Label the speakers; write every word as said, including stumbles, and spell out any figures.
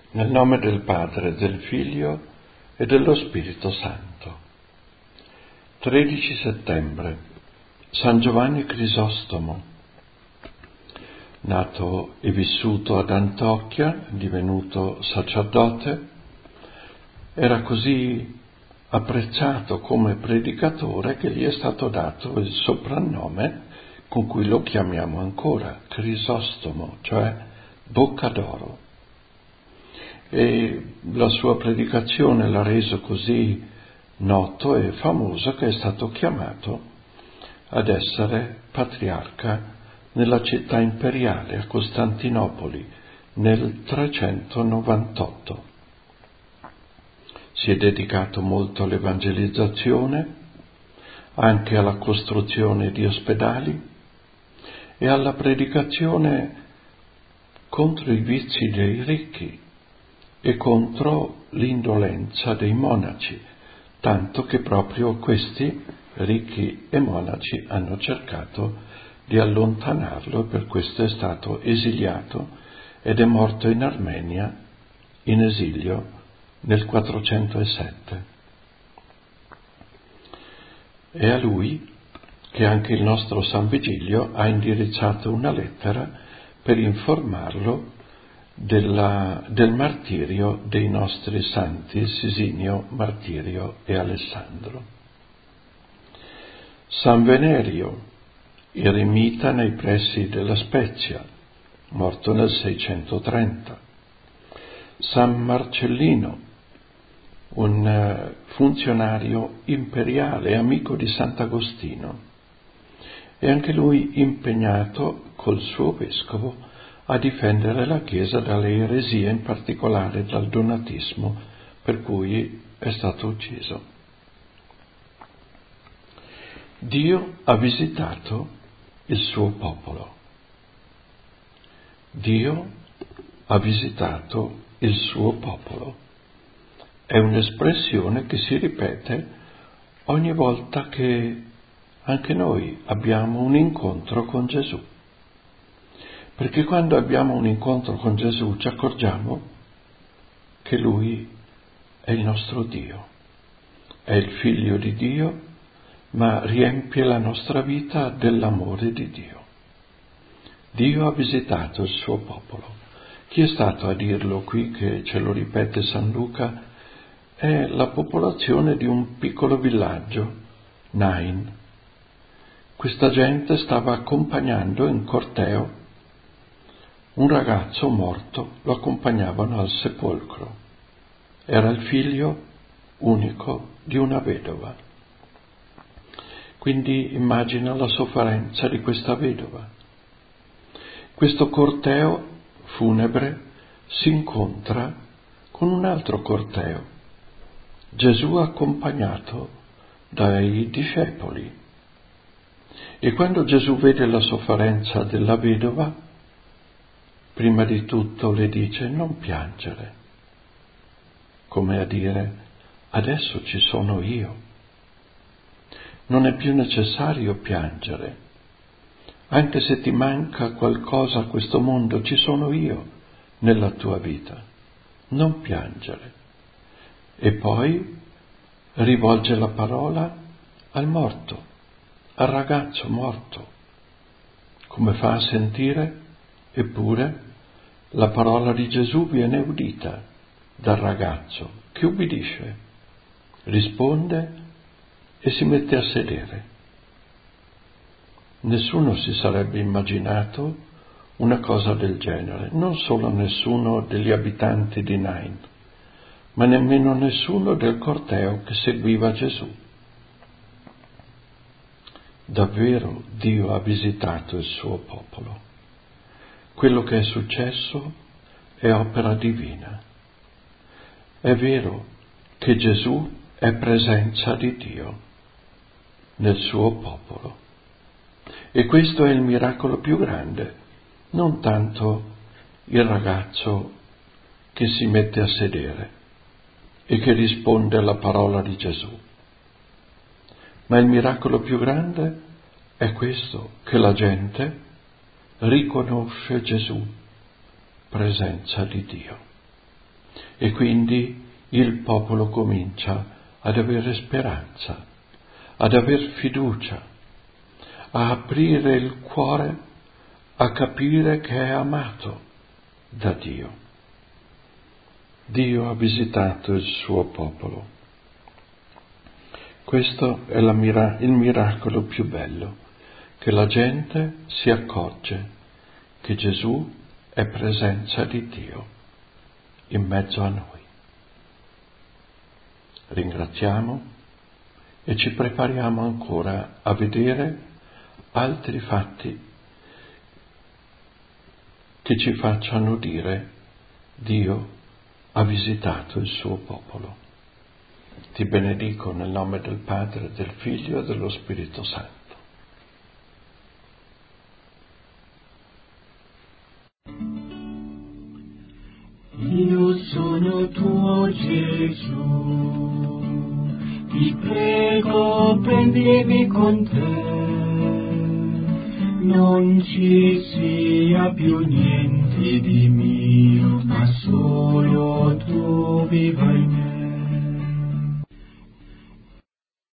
Speaker 1: Nel nome del Padre, del Figlio e dello Spirito Santo. tredici settembre. San Giovanni Crisostomo. Nato e vissuto ad Antiochia, divenuto sacerdote, era così apprezzato come predicatore che gli è stato dato il soprannome con cui lo chiamiamo ancora, Crisostomo, cioè bocca d'oro. E la sua predicazione l'ha reso così noto e famoso che è stato chiamato ad essere patriarca nella città imperiale a Costantinopoli nel trecentonovantotto. Si è dedicato molto all'evangelizzazione, anche alla costruzione di ospedali e alla predicazione contro i vizi dei ricchi e contro l'indolenza dei monaci, tanto che proprio questi, ricchi e monaci, hanno cercato di allontanarlo e per questo è stato esiliato ed è morto in Armenia in esilio nel quattrocentosette. È a lui che anche il nostro San Vigilio ha indirizzato una lettera per informarlo Della, del martirio dei nostri santi Sisinio, Martirio e Alessandro. San Venerio, eremita nei pressi della Spezia, morto nel seicentotrenta. San Marcellino, un funzionario imperiale, amico di Sant'Agostino, e anche lui impegnato col suo vescovo a difendere la Chiesa dalle eresie, in particolare dal donatismo, per cui è stato ucciso. Dio ha visitato il suo popolo. Dio ha visitato il suo popolo. È un'espressione che si ripete ogni volta che anche noi abbiamo un incontro con Gesù. Perché quando abbiamo un incontro con Gesù ci accorgiamo che Lui è il nostro Dio, è il Figlio di Dio, ma riempie la nostra vita dell'amore di Dio. Dio ha visitato il suo popolo. Chi è stato a dirlo qui, che ce lo ripete San Luca? È la popolazione di un piccolo villaggio, Nain. Questa gente stava accompagnando in corteo un ragazzo morto, lo accompagnavano al sepolcro. Era il figlio unico di una vedova. Quindi immagina la sofferenza di questa vedova. Questo corteo funebre si incontra con un altro corteo, Gesù accompagnato dai discepoli. E quando Gesù vede la sofferenza della vedova, prima di tutto le dice non piangere, come a dire adesso ci sono io, non è più necessario piangere, anche se ti manca qualcosa a questo mondo ci sono io nella tua vita, non piangere. E poi rivolge la parola al morto, al ragazzo morto, come fa a sentire, eppure la parola di Gesù viene udita dal ragazzo che ubbidisce, risponde e si mette a sedere. Nessuno si sarebbe immaginato una cosa del genere, non solo nessuno degli abitanti di Nain, ma nemmeno nessuno del corteo che seguiva Gesù. Davvero Dio ha visitato il suo popolo. Quello che è successo è opera divina. È vero che Gesù è presenza di Dio nel suo popolo. E questo è il miracolo più grande, non tanto il ragazzo che si mette a sedere e che risponde alla parola di Gesù. Ma il miracolo più grande è questo, che la gente riconosce Gesù, presenza di Dio. e quindi il popolo comincia ad avere speranza, ad aver fiducia, a aprire il cuore, a capire che è amato da Dio. Dio ha visitato il suo popolo. Questo è la mira- il miracolo più bello, che la gente si accorge che Gesù è presenza di Dio in mezzo a noi. Ringraziamo e ci prepariamo ancora a vedere altri fatti che ci facciano dire: Dio ha visitato il suo popolo. Ti benedico nel nome del Padre, del Figlio e dello Spirito Santo.
Speaker 2: Io sono tuo Gesù, ti prego prendimi con te, non ci sia più niente di mio, ma solo tu viva in me.